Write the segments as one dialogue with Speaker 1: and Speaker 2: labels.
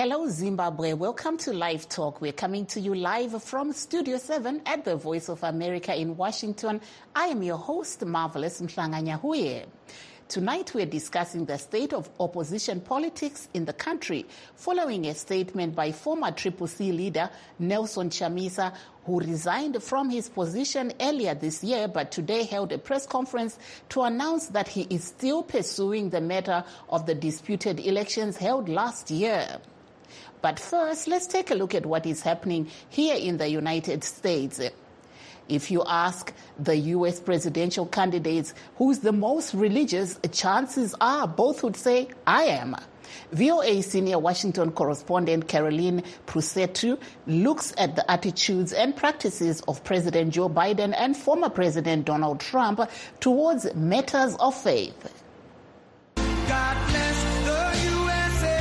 Speaker 1: Hello, Zimbabwe. Welcome to Live Talk. We're coming to you live from Studio 7 at the Voice of America in Washington. I am your host, Marvelous Mhlanganyahuye. Tonight, we're discussing the state of opposition politics in the country following a statement by former CCC leader Nelson Chamisa, who resigned from his position earlier this year, but today held a press conference to announce that he is still pursuing the matter of the disputed elections held last year. But first, let's take a look at what is happening here in the United States. If you ask the U.S. presidential candidates who's the most religious, chances are both would say, I am. VOA senior Washington correspondent Caroline Prusetu looks at the attitudes and practices of President Joe Biden and former President Donald Trump towards matters of faith.
Speaker 2: God bless the USA.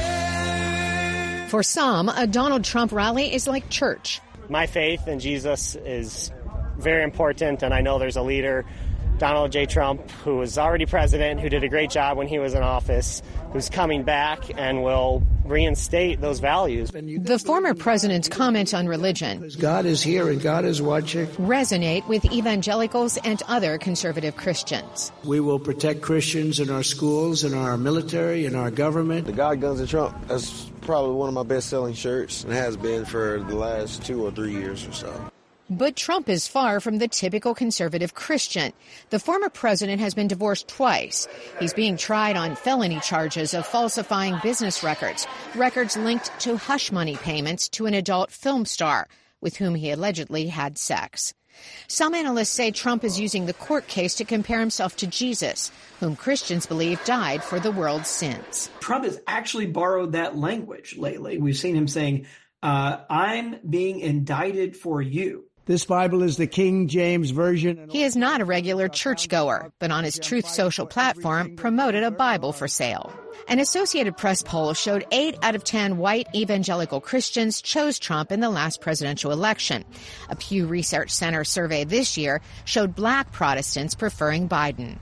Speaker 3: For some, a Donald Trump rally is like church.
Speaker 4: My faith in Jesus is very important, and I know there's a leader, Donald J. Trump, who was already president, who did a great job when he was in office, who's coming back and will reinstate those values.
Speaker 3: The former president's comments on religion,
Speaker 5: God is here and God is watching,
Speaker 3: resonate with evangelicals and other conservative Christians.
Speaker 5: We will protect Christians in our schools, in our military, in our government.
Speaker 6: The God, Guns, and Trump, that's probably one of my best-selling shirts, and has been for the last 2 or 3 years or so.
Speaker 3: But Trump is far from the typical conservative Christian. The former president has been divorced twice. He's being tried on felony charges of falsifying business records linked to hush money payments to an adult film star with whom he allegedly had sex. Some analysts say Trump is using the court case to compare himself to Jesus, whom Christians believe died for the world's sins.
Speaker 7: Trump has actually borrowed that language lately. We've seen him saying, I'm being indicted for you.
Speaker 5: This Bible is the King James Version.
Speaker 3: He is not a regular churchgoer, but on his Truth Social platform promoted a Bible for sale. An Associated Press poll showed 8 out of 10 white evangelical Christians chose Trump in the last presidential election. A Pew Research Center survey this year showed black Protestants preferring Biden.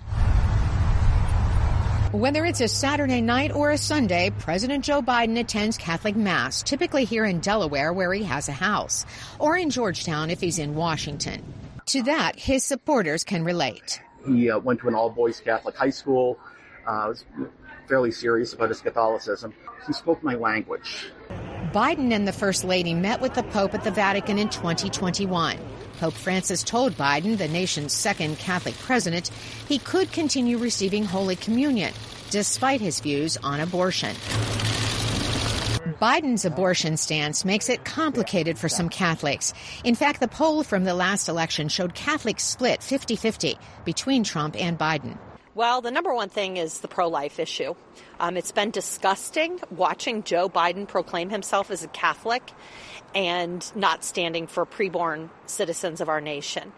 Speaker 3: Whether it's a Saturday night or a Sunday, President Joe Biden attends Catholic Mass, typically here in Delaware where he has a house, or in Georgetown if he's in Washington. To that, his supporters can relate.
Speaker 8: He went to an all-boys Catholic high school, was fairly serious about his Catholicism. He spoke my language.
Speaker 3: Biden and the First Lady met with the Pope at the Vatican in 2021. Pope Francis told Biden, the nation's second Catholic president, he could continue receiving Holy Communion, despite his views on abortion. Biden's abortion stance makes it complicated for some Catholics. In fact, the poll from the last election showed Catholics split 50-50 between Trump and Biden.
Speaker 9: Well, the number one thing is the pro-life issue. It's been disgusting watching Joe Biden proclaim himself as a Catholic and not standing for preborn citizens of our nation.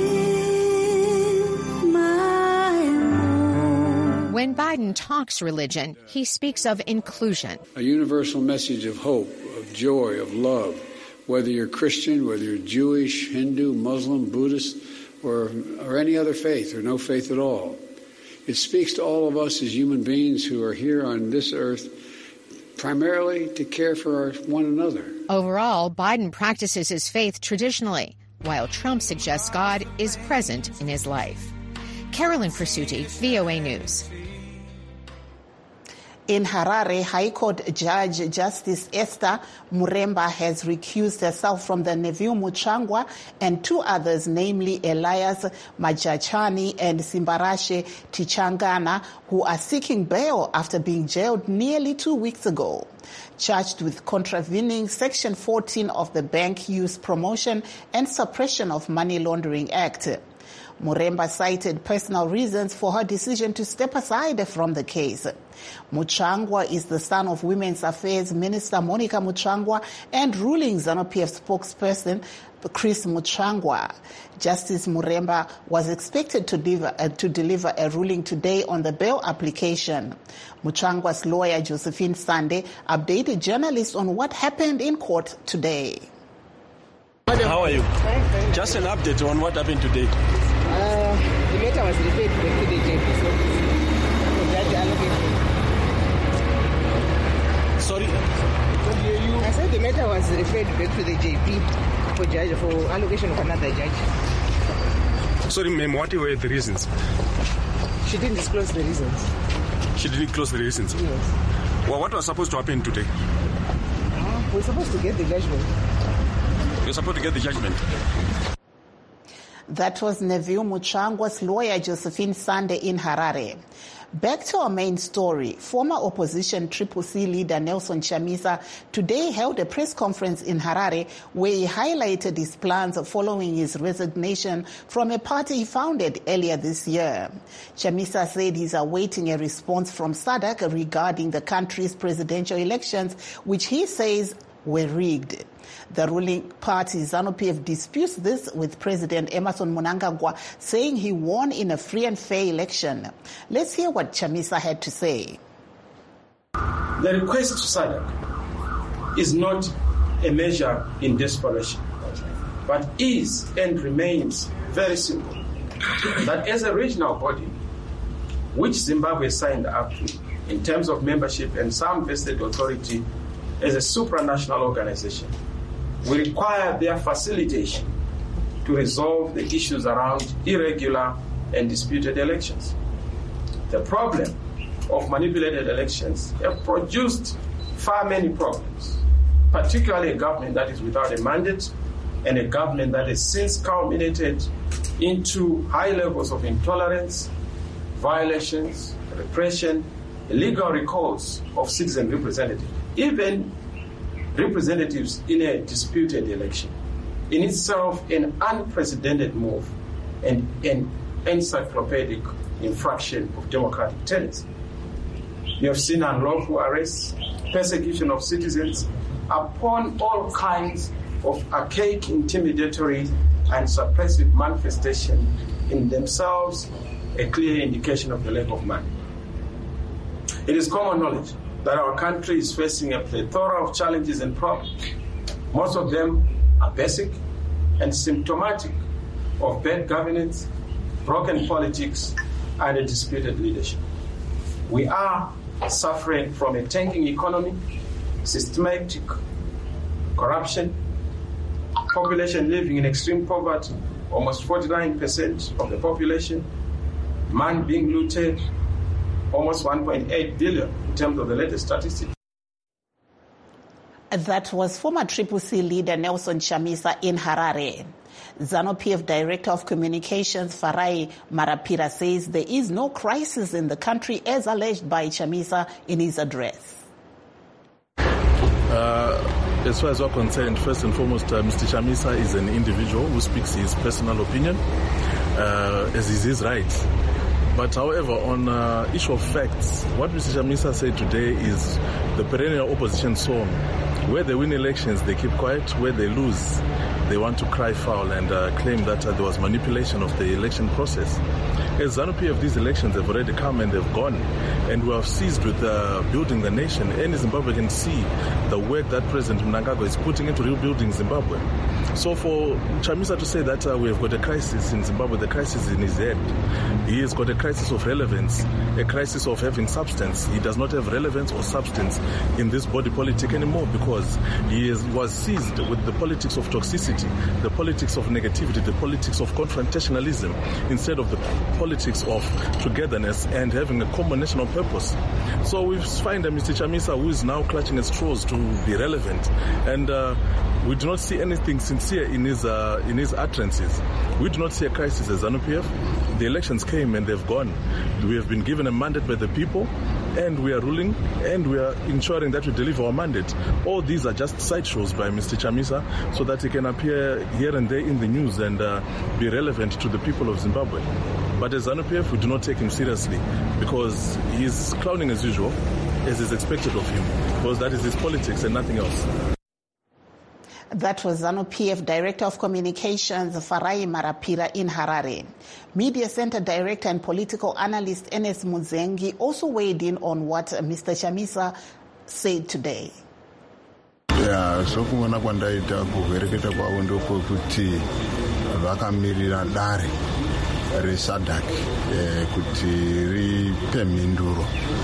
Speaker 3: When Biden talks religion, he speaks of inclusion.
Speaker 10: A universal message of hope, of joy, of love. Whether you're Christian, whether you're Jewish, Hindu, Muslim, Buddhist, or any other faith, or no faith at all. It speaks to all of us as human beings who are here on this earth primarily to care for one another.
Speaker 3: Overall, Biden practices his faith traditionally, while Trump suggests God is present in his life. Caroline Prusetu, VOA News.
Speaker 1: In Harare, High Court Judge Justice Esther Muremba has recused herself from the Neville Muchangwa and 2 others, namely Elias Majachani and Simbarashe Tichangana, who are seeking bail after being jailed nearly 2 weeks ago. Charged with contravening Section 14 of the Bank Use Promotion and Suppression of Money Laundering Act. Muremba cited personal reasons for her decision to step aside from the case. Muchangwa is the son of Women's Affairs Minister Monica Muchangwa and ruling ZANU-PF spokesperson Chris Muchangwa. Justice Muremba was expected to deliver a ruling today on the bail application. Muchangwa's lawyer Josephine Sande updated journalists on what happened in court today.
Speaker 11: How are you? Just an update on what happened today.
Speaker 12: The letter was referred back to the JP's office. Sorry? referred back to the JP for allocation of another judge.
Speaker 13: Sorry, ma'am, what were the reasons?
Speaker 12: She didn't disclose the reasons.
Speaker 13: She didn't disclose the reasons?
Speaker 12: Yes.
Speaker 13: Well, what was supposed to happen today?
Speaker 12: We're supposed to get the judgment.
Speaker 13: You're supposed to get the judgment?
Speaker 1: That was Neville Muchangwa's lawyer Josephine Sande in Harare. Back to our main story. Former opposition Triple C leader Nelson Chamisa today held a press conference in Harare where he highlighted his plans following his resignation from a party he founded earlier this year. Chamisa said he's awaiting a response from SADC regarding the country's presidential elections, which he says were rigged. The ruling party ZANU-PF disputes this, with President Emmerson Mnangagwa saying he won in a free and fair election. Let's hear what Chamisa had to say.
Speaker 14: The request to SADC is not a measure in desperation, but is and remains very simple. That as a regional body, which Zimbabwe signed up to in terms of membership and some vested authority as a supranational organization, we require their facilitation to resolve the issues around irregular and disputed elections. The problem of manipulated elections have produced far many problems, particularly a government that is without a mandate and a government that has since culminated into high levels of intolerance, violations, repression, illegal recalls of citizen representatives, even representatives in a disputed election. In itself, an unprecedented move and an encyclopedic infraction of democratic tenets. You have seen unlawful arrests, persecution of citizens upon all kinds of archaic, intimidatory, and suppressive manifestation, in themselves a clear indication of the lack of money. It is common knowledge that our country is facing a plethora of challenges and problems. Most of them are basic and symptomatic of bad governance, broken politics, and a disputed leadership. We are suffering from a tanking economy, systematic corruption, population living in extreme poverty, almost 49% of the population, man being looted, almost 1.8 billion in terms of the latest statistics.
Speaker 1: That was former Triple C leader Nelson Chamisa in Harare. ZANU-PF Director of Communications Farai Marapira says there is no crisis in the country as alleged by Chamisa in his address.
Speaker 15: As far as we're concerned, first and foremost, Mr. Chamisa is an individual who speaks his personal opinion, as is his right. But however, on issue of facts, what Mr. Chamisa said today is the perennial opposition song. Where they win elections, they keep quiet. Where they lose, they want to cry foul and claim that there was manipulation of the election process. As ZANU-PF, these elections have already come and they've gone, and we have seized with building the nation. Any Zimbabwe can see the work that President Mnangagwa is putting into rebuilding Zimbabwe. So for Chamisa to say that we have got a crisis in Zimbabwe, the crisis is in his head. He has got a crisis of relevance, a crisis of having substance. He does not have relevance or substance in this body politic anymore, because he was seized with the politics of toxicity, the politics of negativity, the politics of confrontationalism, instead of the politics of togetherness and having a common national purpose. So we find Mr. Chamisa, who is now clutching at straws to be relevant, and we do not see anything sincere in his utterances. We do not see a crisis as ZANU-PF. The elections came and they've gone. We have been given a mandate by the people, and we are ruling, and we are ensuring that we deliver our mandate. All these are just sideshows by Mr. Chamisa so that he can appear here and there in the news and be relevant to the people of Zimbabwe. But as ZANU-PF, we do not take him seriously, because he is clowning as usual, as is expected of him, because that is his politics and nothing else.
Speaker 1: That was ZANU-PF Director of Communications Farai Marapira in Harare. Media Center Director and political analyst Enes Muzengi also weighed in on what Mr. Chamisa said today.
Speaker 16: Sokuona kwandaita kuvereketa kwavo ndokwekuti vakamirira dare reSADC kuti ripe mhinduro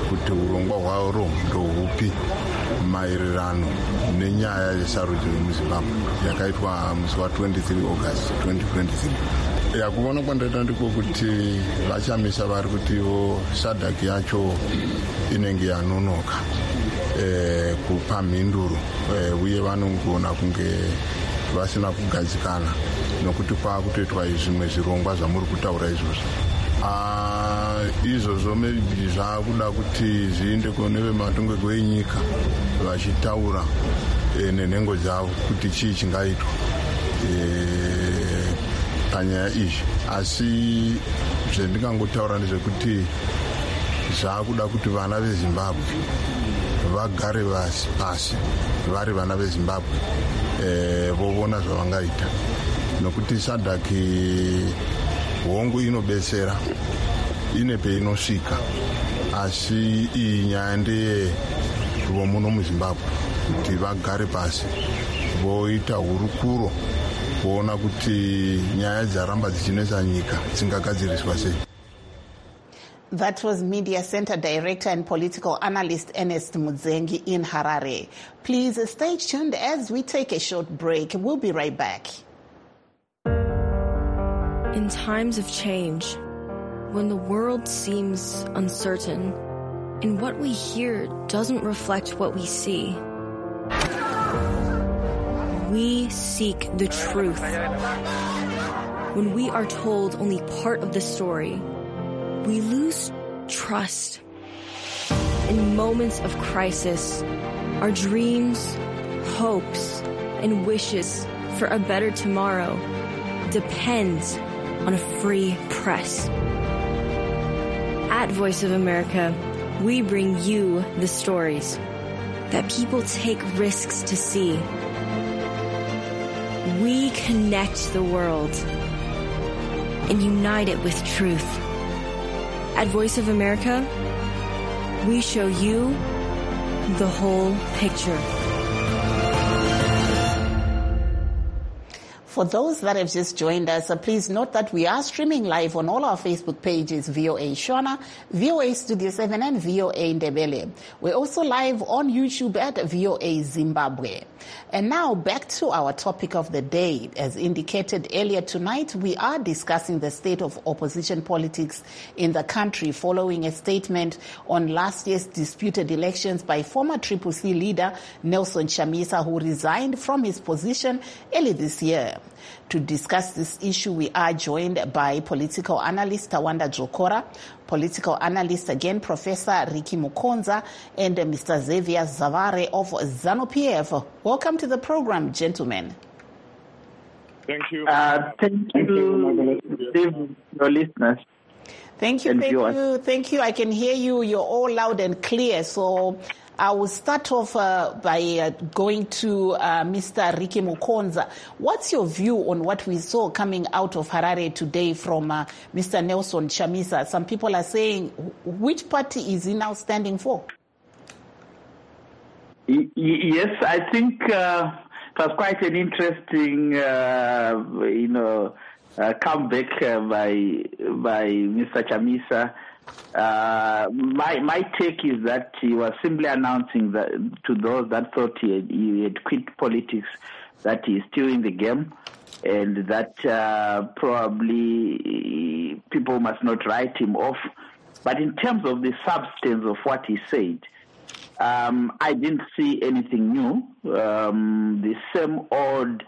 Speaker 16: kuti urongwa hwaro ndohupi maererano nenyaya yesarudzo yemuzimbabwe yakaitwa musi wa23 August 2023. Yakuona kwandaita ndiko kuti vachamisa vari kutiwo SADC yacho inenge yanonoka kupa mhinduro uye vanongona kunge vasina kugadzikana nokuti kwakutoitwa zvimwe zvirongwa zvamuri kutaura izvozvo. Izvozvo maybe zvakuda kuti zviinde kune vematongego enyika vachitaura nenhengo dzavo kuti chii chingaitwa panyaya izvi. Asi zvendingangotaura ndezvekuti zvakuda kuti vana veZimbabwe vagare pasi vari vana veZimbabwe vovona zvavangaita, nokuti SADC hongu inobetsera, ine peinosvika, asi iyi nyaya ndeye vomuno muZimbabwe kuti vagare pasi voita hurukuro kuona kuti nyaya dzaramba dzichinetsa nyika dzingagadziriswa sei.
Speaker 1: That was Media Center Director and Political Analyst Ernest Mudzengi in Harare. Please stay tuned as we take a short break. We'll be right back.
Speaker 17: In times of change, when the world seems uncertain and what we hear doesn't reflect what we see, we seek the truth. When we are told only part of the story, we lose trust. In moments of crisis, our dreams, hopes, and wishes for a better tomorrow depends on a free press. At Voice of America, we bring you the stories that people take risks to see. We connect the world and unite it with truth. At Voice of America, we show you the whole picture.
Speaker 1: For those that have just joined us, please note that we are streaming live on all our Facebook pages, VOA Shona, VOA Studio 7, and VOA Ndebele. We're also live on YouTube at VOA Zimbabwe. And now back to our topic of the day. As indicated earlier tonight, we are discussing the state of opposition politics in the country following a statement on last year's disputed elections by former Triple C leader Nelson Chamisa, who resigned from his position early this year. To discuss this issue, we are joined by political analyst Tawanda Jokora, political analyst again, Professor Ricky Mukonza, and Mr. Xavier Zavare of ZANU-PF. Welcome to the program, gentlemen.
Speaker 18: Thank you.
Speaker 19: Thank you, your listeners.
Speaker 1: Thank you. I can hear you. You're all loud and clear. So I will start off by going to Mr. Ricky Mukonza. What's your view on what we saw coming out of Harare today from Mr. Nelson Chamisa? Some people are saying, which party is he now standing for?
Speaker 19: Yes, I think it was quite an interesting, comeback by Mr. Chamisa. My take is that he was simply announcing that to those that thought he had quit politics that he is still in the game, and that probably people must not write him off. But in terms of the substance of what he said, I didn't see anything new. The same old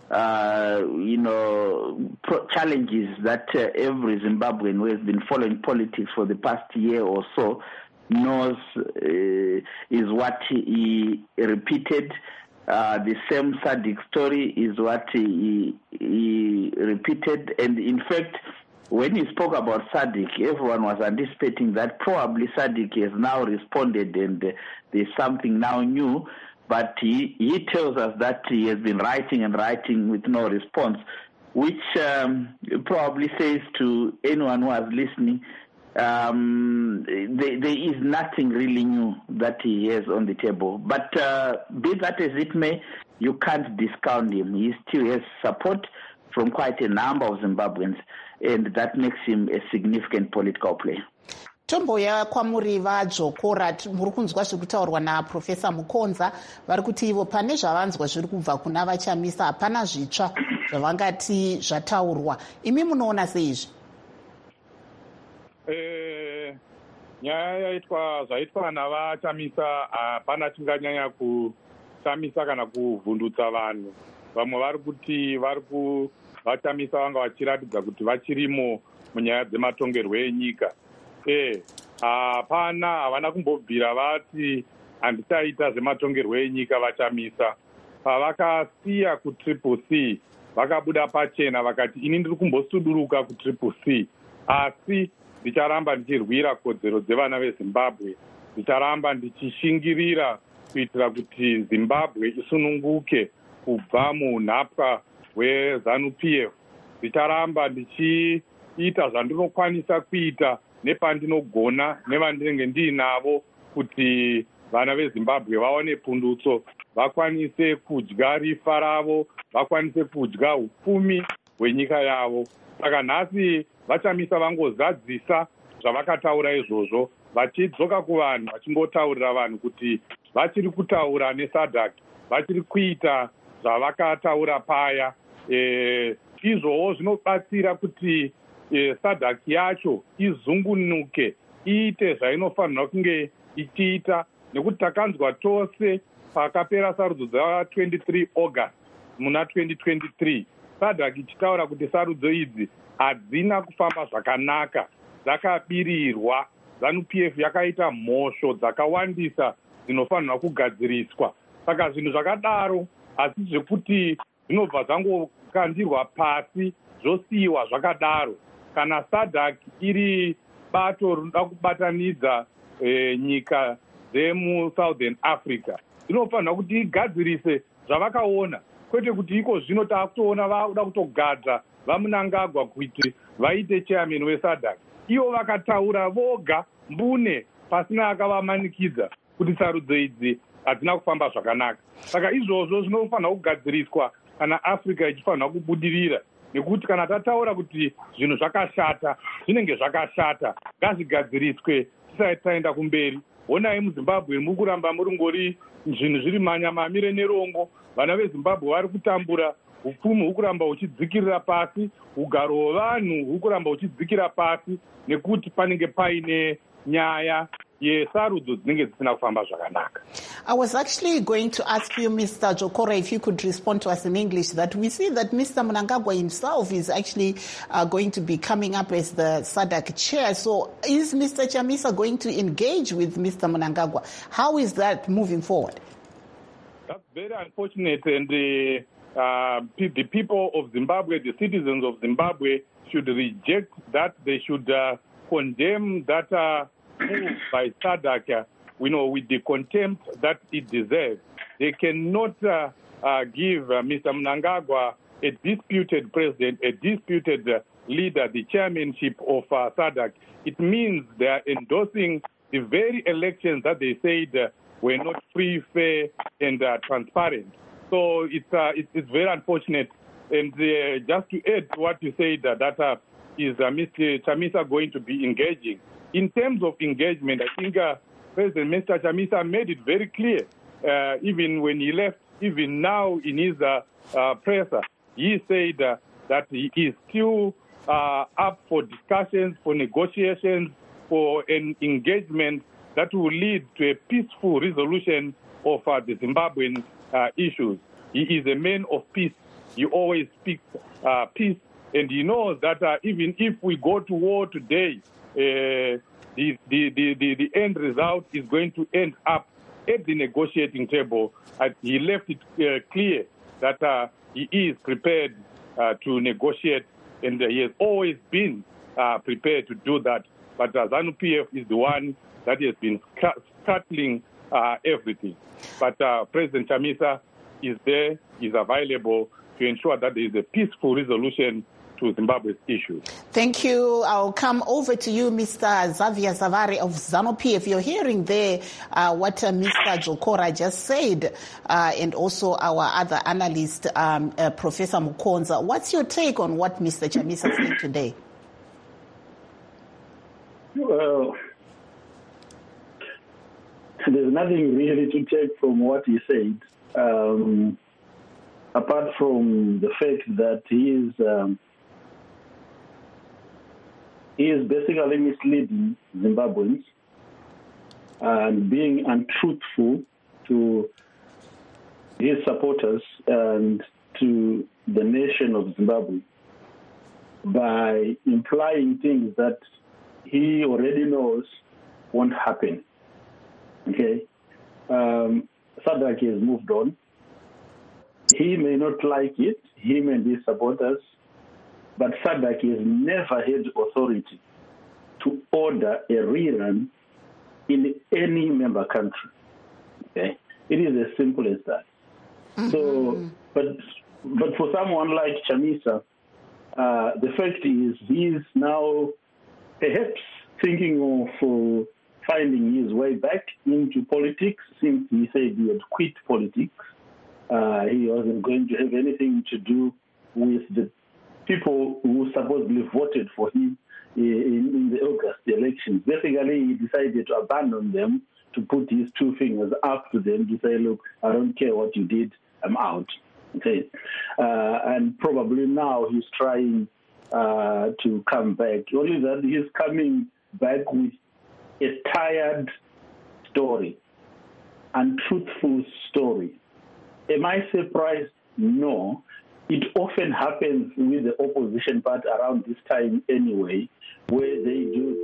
Speaker 19: challenges that every Zimbabwean who has been following politics for the past year or so knows is what he repeated. The same SADC story is what he repeated. And in fact, when he spoke about SADC, everyone was anticipating that probably SADC has now responded and there's something now new. But he tells us that he has been writing and writing with no response, which probably says to anyone who is listening, there is nothing really new that he has on the table. But be that as it may, you can't discount him. He still has support from quite a number of Zimbabweans, and that makes him a significant political player.
Speaker 1: Tomboya kwamuri vaJokora, muri kunzwa zviri kutaurwa naProfesa Mukonza. Vari kuti ivo pane zvavanzwa zviri kubva kuna vaChamisa hapana zvitsva zvavangati zvataurwa. Imi munoona seizvi?
Speaker 18: Nyaya zvaitwa navaChamisa hapana chinganyanya kutamisa kana kuvhundutsa vanhu. Vamwe vari kuti vaChamisa vanga vachiratidza kuti vachirimo munyaya dzematongerwo enyika. Havana kumbobvira vati handichaita zvematongerwo enyika vaChamisa. Pavakasiya kutriple C vakabuda pachena vakati ini ndiri kumbosuduruka kutriple C, asi ndicharamba ndichirwira kodzero dzevana veZimbabwe. Ndicharamba ndichishingirira kuitira kuti Zimbabwe isununguke kubva munhapwa hweZANU-PF. Ndicharamba ndichiita zvandinokwanisa kuita nepandinogona nevandinenge ndiinavo kuti vana veZimbabwe vaone pundutso, vakwanise kudya rifa ravo, vakwanise kudya upfumi hwenyika yavo. Saka nhasi vaChamisa vangozadzisa zvavakataura izvozvo, vachidzoka kuvanhu vachingotaurira vanhu kuti vachiri kutaura neSADC, vachiri kuita zvavakataura paya. Izvowo zvinobatsira kuti SADC yacho izungunuke, iite zvainofanirwa kunge ichiita, nekuti takanzwa tose pakapera sarudzo dza23 August muna 2023 SADC ichitaura kuti sarudzo idzi hadzina kufamba zvakanaka, dzakabirirwa. ZANU-PF yakaita mhosvo dzakawandisa dzinofanirwa kugadziriswa. Saka zvinhu zvakadaro asi zvekuti zvinobva zvangokandirwa pasi zvosiyiwa zvakadaro. Kana SADC iri bato rinoda kubatanidza nyika dzemuSouthern Africa, inofanirwa kuti igadzirise zvavakaona, kwete kuti iko zvino taakutoona vakuda kutogadza vaMnangagwa kuti vaite chairman weSADC. Ivo vakataura voga mbune pasina akavamanikidza kuti sarudzo idzi hadzina kufamba zvakanaka. Saka izvozvo zvinofanirwa kugadziriswa kana Africa ichifanirwa kubudirira, nekuti kana tataura kuti zvinhu zvakashata, zvinenge zvakashata, ngazvigadziriswe tisati taenda kumberi. Honai muZimbabwe muri kuramba muri zvinhu zviri manyamamire nerongo. Vana veZimbabwe vari kutambura, upfumi huri kuramba huchidzikirira pasi, ugaro hwevanhu huri kuramba huchidzikira pasi, nekuti panenge paine nyaya yesarudzo dzinenge dzisina kufamba zvakanaka.
Speaker 1: I was actually going to ask you, Mr. Jokora, if you could respond to us in English, that we see that Mr. Mnangagwa himself is actually going to be coming up as the SADC chair. So is Mr. Chamisa going to engage with Mr. Mnangagwa? How is that moving forward?
Speaker 18: That's very unfortunate, and the people of Zimbabwe, the citizens of Zimbabwe, should reject that. They should condemn that move by SADC, with the contempt that it deserves. They cannot give Mr. Mnangagwa, a disputed president, a disputed leader, the chairmanship of SADC. It means they are endorsing the very elections that they said were not free, fair, and transparent. So it's very unfortunate. And just to add to what you said, that is Mr. Chamisa going to be engaging. In terms of engagement, I think President Mr. Chamisa made it very clear, even when he left, even now in his presser, he said that he is still up for discussions, for negotiations, for an engagement that will lead to a peaceful resolution of the Zimbabwean issues. He is a man of peace. He always speaks peace, and he knows that even if we go to war today, the end result is going to end up at the negotiating table. He left it clear that he is prepared to negotiate, and he has always been prepared to do that. But ZANU-PF is the one that has been scuttling everything. But President Chamisa is there, is available to ensure that there is a peaceful resolution to Zimbabwe's issues.
Speaker 1: Thank you. I'll come over to you, Mr. Xavier Zavari of ZANU-PF. You're hearing there what Mr. Jokora just said, and also our other analyst, Professor Mukonza. What's your take on what Mr. Chamisa said today?
Speaker 14: Well,
Speaker 20: there's nothing really to take from what he said, apart from the fact that he is basically misleading Zimbabweans and being untruthful to his supporters and to the nation of Zimbabwe by implying things that he already knows won't happen. Okay? SADC has moved on. He may not like it, him and his supporters, but SADC has never had authority to order a rerun in any member country. Okay? It is as simple as that. Mm-hmm. So, but for someone like Chamisa, the fact is he's now perhaps thinking of finding his way back into politics since he said he had quit politics. He wasn't going to have anything to do with the people who supposedly voted for him in the August elections. Basically, he decided to abandon them, to put his two fingers up to them to say, look, I don't care what you did, I'm out. Okay, and probably now he's trying to come back. Only that he's coming back with a tired story, untruthful story. Am I surprised? No. It often happens with the opposition party around this time anyway, where they do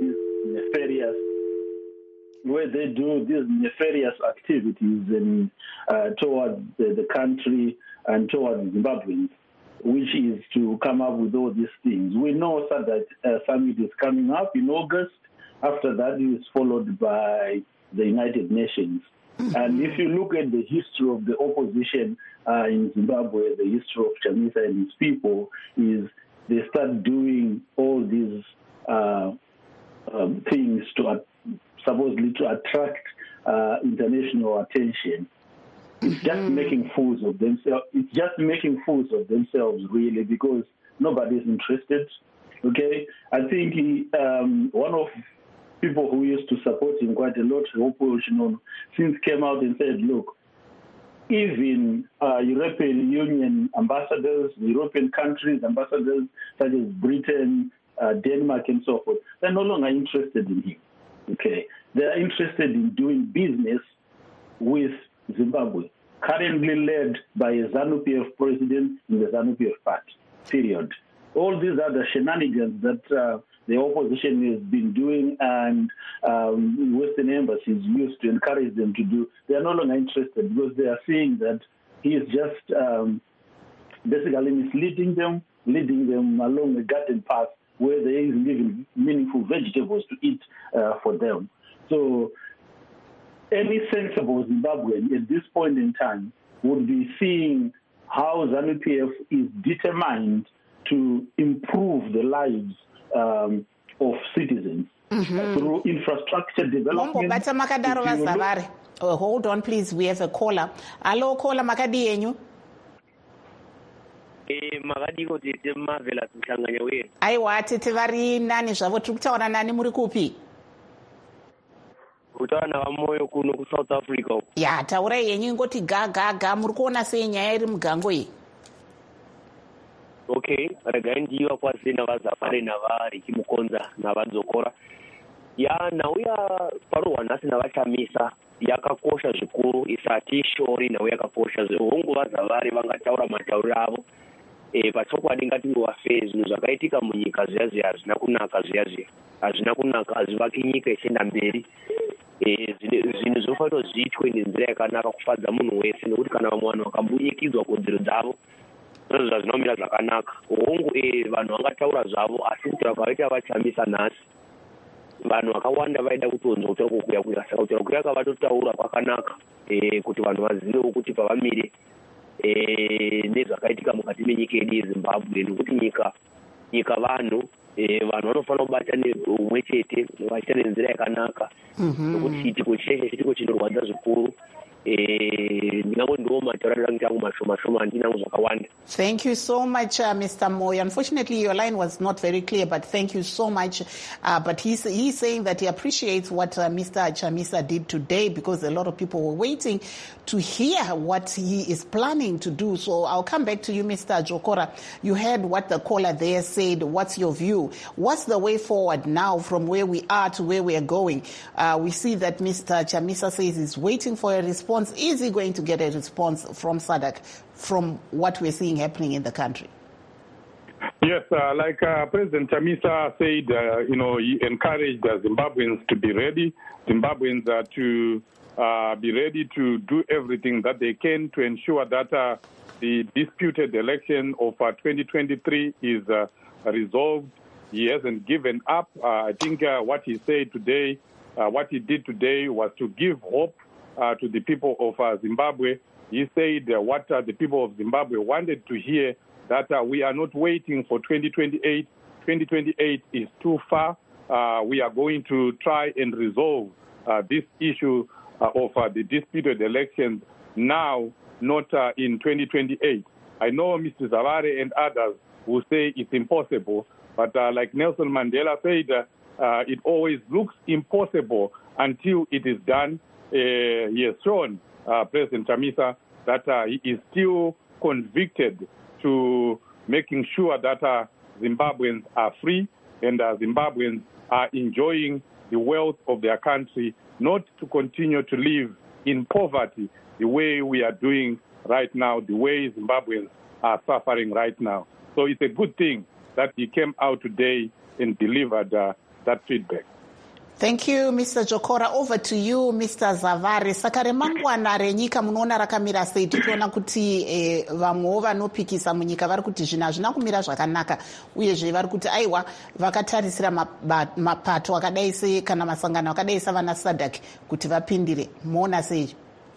Speaker 20: these nefarious activities and towards the country and towards Zimbabweans, which is to come up with all these things. We know that summit is coming up in August. After that, it is followed by the United Nations. Mm-hmm. And if you look at the history of the opposition in Zimbabwe, the history of Chamisa and his people, is they start doing all these things supposedly to attract international attention. It's just making fools of themselves. It's just making fools of themselves, really, because nobody's interested. Okay, I think one of people who used to support him quite a lot, the opposition, since came out and said, look, even European Union ambassadors, European countries ambassadors such as Britain, Denmark, and so forth, they're no longer interested in him. Okay, they're interested in doing business with Zimbabwe, currently led by a ZANU-PF president in the ZANU-PF party, period. All these are the shenanigans that the opposition has been doing and Western embassies used to encourage them to do. They are no longer interested because they are seeing that he is just basically misleading them, leading them along a garden path where there is even meaningful vegetables to eat for them. So any sensible Zimbabwean at this point in time would be seeing how ZANU-PF is determined to improve the lives of citizens through infrastructure development.
Speaker 1: Hold on, please. We have a caller. Hello, caller. Makadi yenyu.
Speaker 21: Makadiko tete mavela kuhlanganya we.
Speaker 1: Aiwa tete vari nani zvavo tiri kutaura nani muri kupi?
Speaker 21: Kutaura vamoyo kuno ku South Africa.
Speaker 1: Ya, taurai yenyu ingoti ga muri kuona sei nyaya iri mugango iyi?
Speaker 21: Okay, regai ndiwa kwasina vazafare navari chimukonza navadzokora. Ya nauya parohwa nhasi navachamisa yakakosha zvikuru isati shori nau yakakosha zvihungu vazavari vangataura matauriro avo. Pachokwadi ngatingowafei zvinhu zvakaitika munyika zviya hazvina kunaka zviya hazvina kunaka hazvivaki nyika ichienda mberi. Zvinhu zvofanira zviitwe nenzira yakanaka kufadza munhu wese nekuti kana vamwe vanhu vakambunyikidzwa kodzero dzavo zvozvo zvinomira zvakanaka. Hongu vanhu vangataura zvavo asi kuti vakaita vachamisa nhasi vanhu vakawanda vaida kutonzwa kutaura kukuya saka kutaura kuya kavatotaura kwakanaka kuti vanhu vazivewo kuti pavamire nezvakaitika mukati menyika yedu yeZimbabwe nekuti nyika vanhu vanofanira kubata neumwe chete vachiita nenzira yakanaka nokuti chiitiko cheshe chiitiko chinorwadza zvikuru
Speaker 1: Thank you so much, Mr. Moy. Unfortunately, your line was not very clear, but thank you so much. But he's saying that he appreciates what Mr. Chamisa did today, because a lot of people were waiting to hear what he is planning to do. So I'll come back to you, Mr. Jokora. You heard what the caller there said. What's your view? What's the way forward now from where we are to where we are going? We see that Mr. Chamisa says he's waiting for a response. Is he going to get a response from SADC from what we're seeing happening in the country?
Speaker 18: Yes, like President Chamisa said, he encouraged Zimbabweans to be ready. Zimbabweans to be ready to do everything that they can to ensure that the disputed election of 2023 is resolved. He hasn't given up. I think what he said today, what he did today was to give hope to the people of Zimbabwe. He said what the people of Zimbabwe wanted to hear, that we are not waiting for 2028. 2028 is too far. We are going to try and resolve this issue of the disputed elections now, not in 2028. I know Mr. Zavare and others will say it's impossible, but like Nelson Mandela said, it always looks impossible until it is done. He has shown President Chamisa that he is still convicted to making sure that Zimbabweans are free and Zimbabweans are enjoying the wealth of their country, not to continue to live in poverty the way we are doing right now, the way Zimbabweans are suffering right now. So it's a good thing that he came out today and delivered that feedback.
Speaker 1: Thank you, Mr. Jokora. Over to you, Mr. Zavare. Saka remangwana renyika munoona rakamira sei, tichiona kuti vamwewo vanopikisa munyika vari kuti zvinhu hazvina kumira zvakanaka, uyezve vari kuti aiwa vakatarisira mapato akadai sei kana masangano akadai savana SADC kuti vapindire. Moona sei?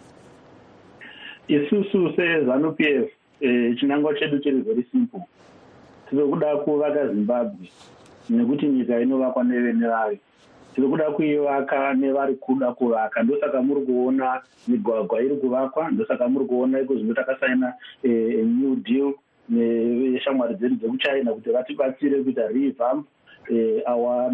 Speaker 20: Isusu seZANU-PF chinangwa chedu chiri very simple. Tiri kuda kuvaka Zimbabwe nekuti nyika inovakwa nevene vayo. Tiri kuda kuivaka nevari kuda kuvaka. Ndosaka muri kuona migwagwa iri kuvakwa, ndosaka muri kuona iko zvino takasaina new deal neshamwari dzedu dzekuchina kuti vatibatsire kuita revamp our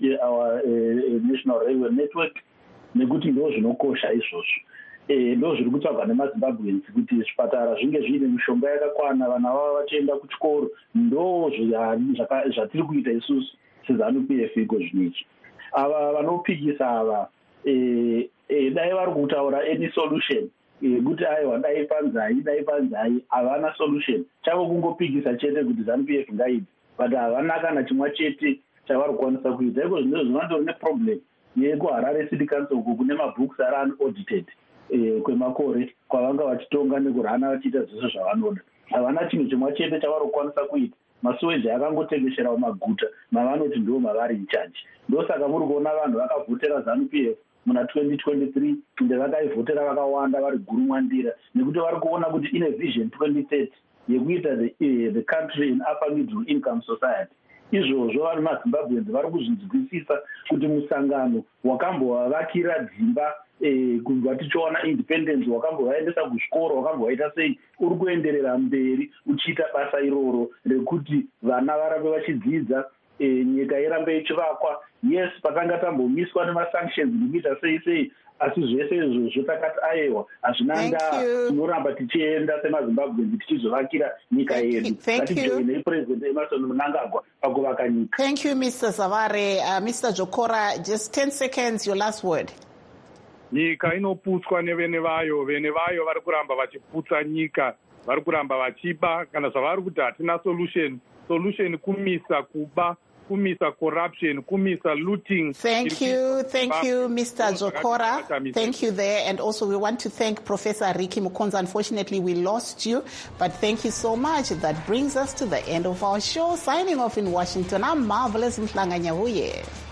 Speaker 20: national railway network, nekuti ndo zvinokosha izvozvo. Ndo zviri kutsvagwa nemaZimbabweans kuti zvipatara zvinge zvine mishonga yakakwana, vana vavo vachienda kuchikoro. Ndo zvatiri kuita isusu seZANU-PF iko zvinezvi. Ava vanopikisa ava dai vari kutaura any solution kuti aiwa dai panzai havana solution. Chavo kungopikisa chete kuti ZANU-PF ngaidi, but havana kana chimwa chete chavari kukwanisa kuita. Iko zvinezvo zvinondori neproblem yekuHarare City Council uku kune mabooks ari unaudited kwemakore kwavanga vachitonga nekurana vachiita zvese zvavanoda. Havana chinhu chimwe chete chavari kukwanisa kuita. Masuweji akangotekeshera maguta mavanoti ndo mavari incharge. Ndosaka muri kuona vanhu vakavhotera ZANU-PF muna 2023 ende vakaivhotera vakawanda vari gurumwandira, nekuti vari kuona kuti ine vision 2030 yekuita the country in upper middle income society. Izvozvo vari maZimbabweans vari kuzvinzwisisa kuti musangano wakambovavakira dzimba kubva tichiona independence, wakambovaendesa kuzvikoro, wakambovaita sei, uri kuenderera mberi uchiita basa iroro rekuti vana varambe vachidzidza, nyika irambe ichivakwa. Yes, pakanga tambomiswa nemasanctions nekuita sei, asi zvese izvozvo takati aiwa hazvina ndaa, tinoramba tichienda semaZimbabweans tichizovakira nyika yedu. Ngatijoinei President Emmerson Mnangagwa pakuvaka nyika.
Speaker 1: Thank you, Mr. Zavare. Mr. Jokora, just 10 seconds, your last word.
Speaker 18: Nyika inoputswa nevene vayo vari kuramba vachiputsa nyika, vari kuramba vachiba kana zvavari kuti hatina solution kumisa kuba, kumisa corruption, kumisa looting.
Speaker 1: Thank you, Mr. Jokora. Thank you there. And also we want to thank Professor Ricky Mukonza. Unfortunately, we lost you, but thank you so much. That brings us to the end of our show. Signing off in Washington, I'm Marvelous Mhlanga Nyahuye.